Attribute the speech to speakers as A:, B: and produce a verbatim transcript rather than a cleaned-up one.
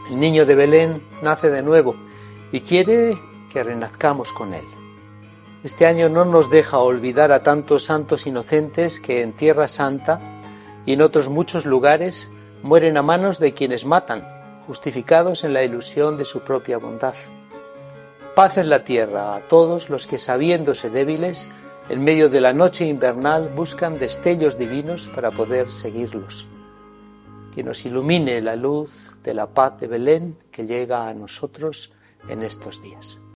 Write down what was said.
A: El niño de Belén nace de nuevo y quiere que renazcamos con él. Este año no nos deja olvidar a tantos santos inocentes que en Tierra Santa y en otros muchos lugares mueren a manos de quienes matan, justificados en la ilusión de su propia bondad. Paz en la tierra a todos los que, sabiéndose débiles, en medio de la noche invernal buscan destellos divinos para poder seguirlos. Que nos ilumine la luz de la paz de Belén que llega a nosotros en estos días.